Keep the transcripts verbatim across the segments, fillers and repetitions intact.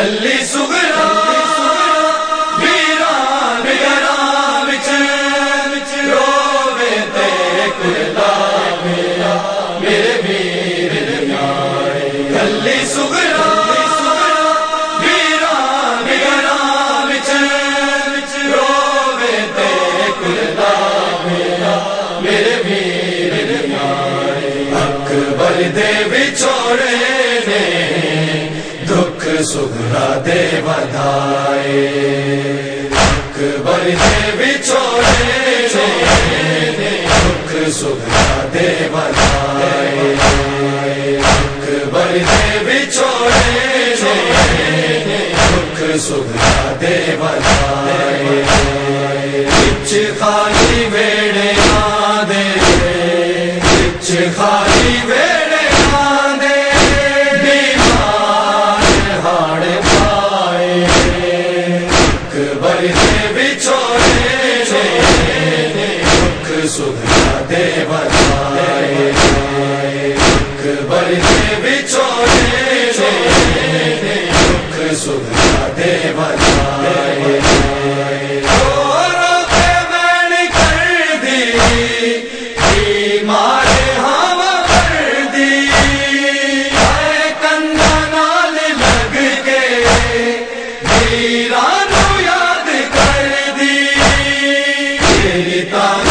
گلی سغرا ویران گراں وچ رووے تے کلدا میرا میرے ویر نیائے گلی سغرا ویران گراں وچ رووے تے کلدا میرا میرے ویر نیائے اکبر دے وچھوڑے نے دکھ سغرا دے ودھائے اکبر دے وچھوڑے نے دکھ سغرا دے ودھائے اکبر دے وچھوڑے نے دکھ سغرا دے ودھائے وچ خالی ویڑے نہ دے وچ خالی ویڑے سغرا دے ودھائے اکبر دے وچھوڑے نے دکھ سغرا دے ودھائے رو رو کے میں کر دی بیمار ہوا کر دی اے کندھا نال لگ کے ویران یاد کر دی تیری تاں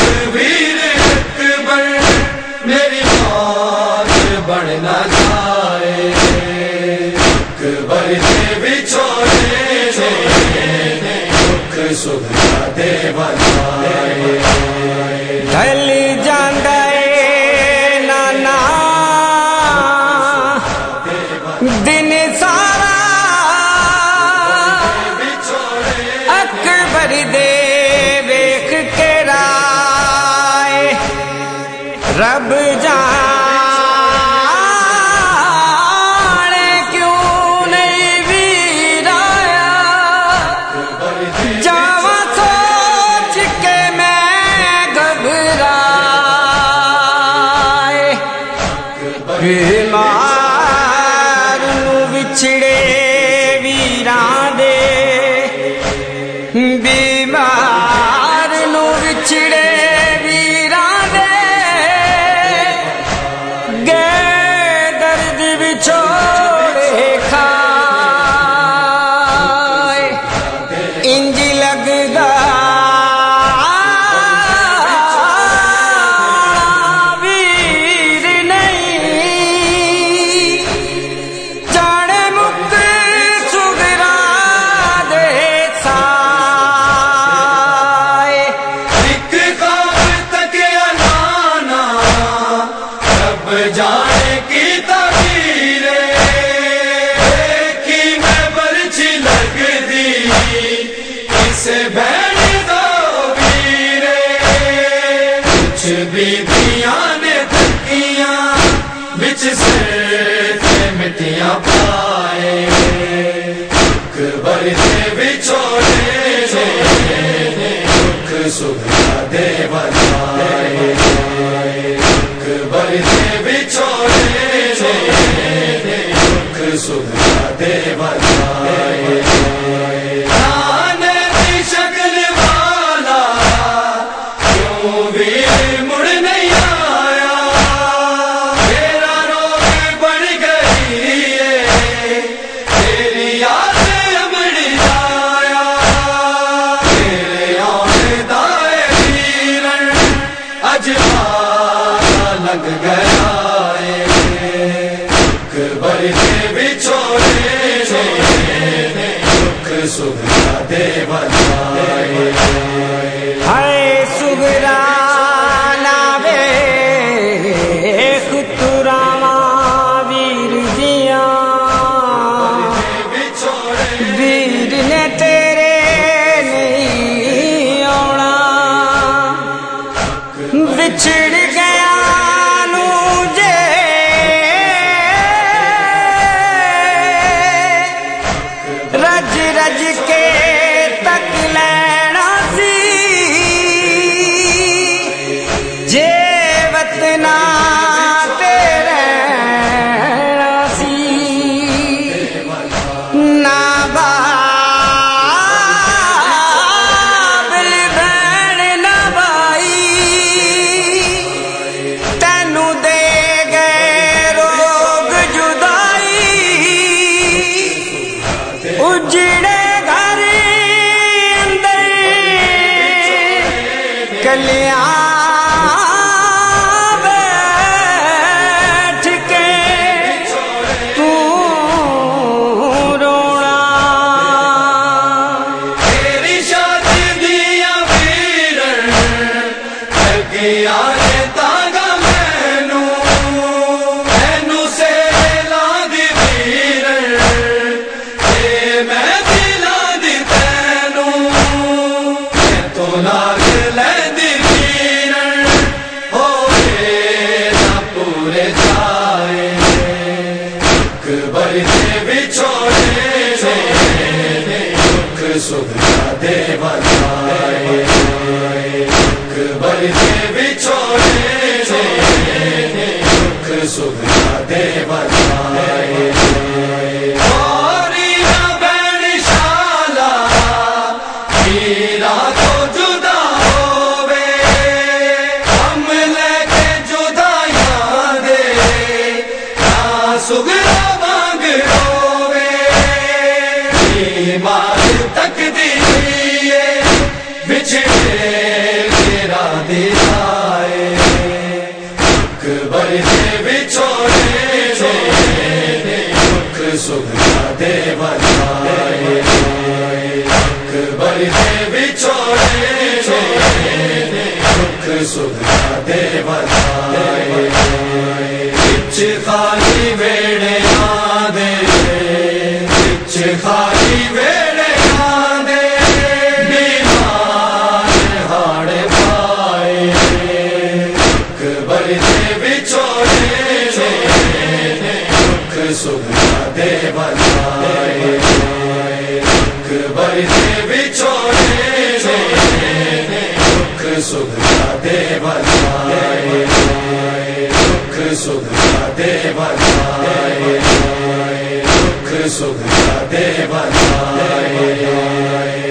بڑھنا جائے اکبر دے وچھوڑے نے دکھ سغرا دے ودھائے ڈھل جاندا اے نانا دن سارا اکبر دے ویکھ کے رائے رب جان بیمار نو وچھڑے ویراں دے بیمار نو وچھڑے ویراں دے گئے درد وچھوڑے کھائے انج لگدا جانے کی تقدیر کی میں برچھی لگ دی اسے بہن دو ویرے کچھ بیبیاں نے تھکیاں بچ سے مٹیاں پائے اکبر دے وچھوڑے نے دکھ سغرا دے ودھائے اکبر دے وچھوڑے نے دکھ سغرا دے ودھائے نانے کی شکل والا کیوں ویر مڑ نہیں آیا میرا روگ بڑھ گئی ہے تیری یاد امڑ جایا تیرے آنے دائے ویرن اجبار لگ گیا اکبر دے وچھوڑے نے چلیا بیٹھ کے تو رونا تیری شادی دیا ویرن لگیا تاگا مینو مینو سے لاندی ویرن اے میں دلا دی تینو میں تو لاگ لے دی ویرن ہوئے نہ پورے جائے اکبر دے بچھوڑے دکھ سکھ دے بتائے اکبر دے بچھوڑے دکھ سکھ دے بتائے اوری نہ بین شالا میرا تو جدا ہووے ہم لے کے جدائیاں دے نہ سگرا مانگ ہووے ایمان تک دیئے بچھڑے میرا دلائے اکبر دے بچھوڑے دکھ سکھ دے بتائے اکبر دے بچھوڑے دکھ سکھ دے بتائے بچ خالی ویڑے آدھے بچ خالی ویڑے آدھے بیمار ہاڑے پائے اکبر دے بچھوڑے دکھ سکھ دے بتائے اکبر دے بچھوڑے دکھ سکھ دے بتائے دکھ سکھ دے بتائے دکھ سکھ دے بتائے